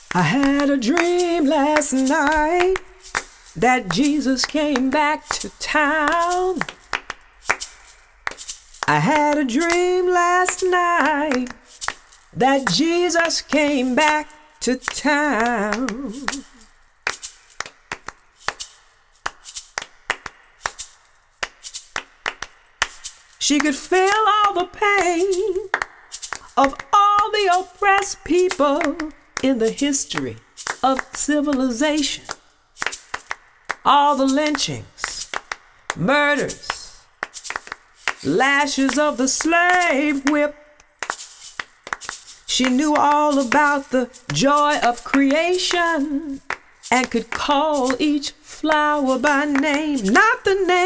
I had a dream last night that Jesus came back to town. I had a dream last night that Jesus came back to town. She could feel all the pain of all the oppressed people in the history of civilization. All the lynchings, murders, lashes of the slave whip. She knew all about the joy of creation and could call each flower by name, not the name